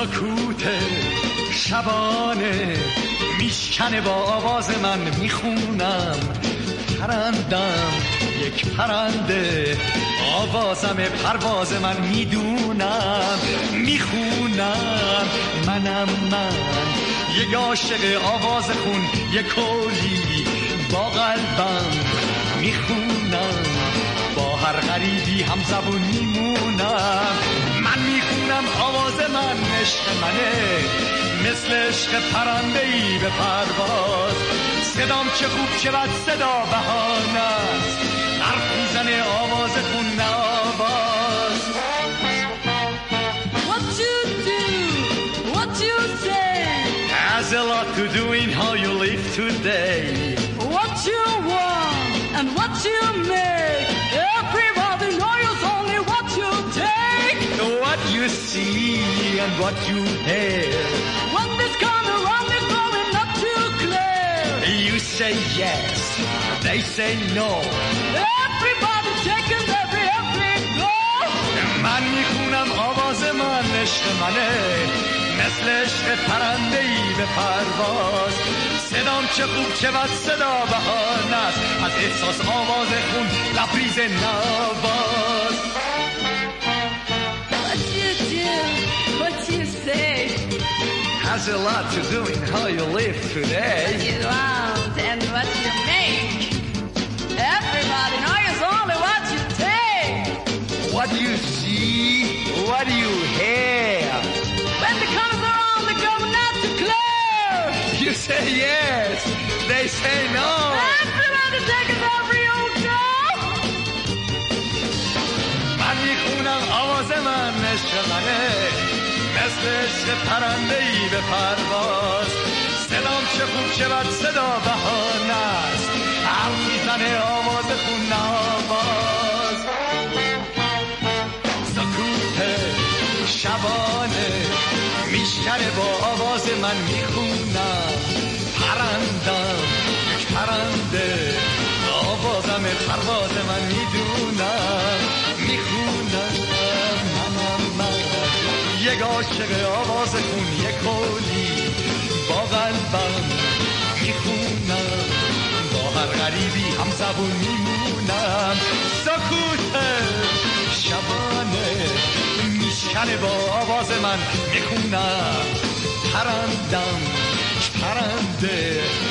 سکوت شبانه میشکنه با آواز من میخونم پرندم یک پرنده آوازم پرواز من میدونم میخونم منم من یک عاشق آواز خون یک کلی با قلبم میخونم با هر غریبی هم زبون میمونم من میخونم آواز من عشق منه مثل عشق پرنده‌ای به پرواز صدام چه خوب چه بد صدا بهانه است حرف میزنه آواز خون نه آواز What you do, what you say has a lot to do in how you live today. What you want and what you make everybody knows only what you take What you see and what you hear When this come around is growing not too clear You say yes, they say no Everybody taking every go من میخونم آواز من عشق منه مثل عشق پرنده‌ای به پرواز صدام چه خوب چه بد صدا بهانه است از احساس آواز خون لبریز نواز What you do, what you say Has a lot to do in how you live today. What you want and what you make Everybody knows only what you take What you see, what you hear When the colors are on the go not too clear You say yes, they say no Everybody taking every old go من میخونم آواز من عشق منه مثل عشق پرنده‌ای به پرواز صدام چه خوب چه بد صدا بهانه است حرف میزنه آواز خون آواز سکوت شبانه میشکنه با آواز من میخونم پرندم یک پرنده آوازم پرواز من میدونم میخونم منم من یک عاشق آواز خون یک کلی با قلبم میخونم با هر غریبی هم زبون میمونم سکوت شبانه میشکنه با آواز من میخونم پرندم پرنده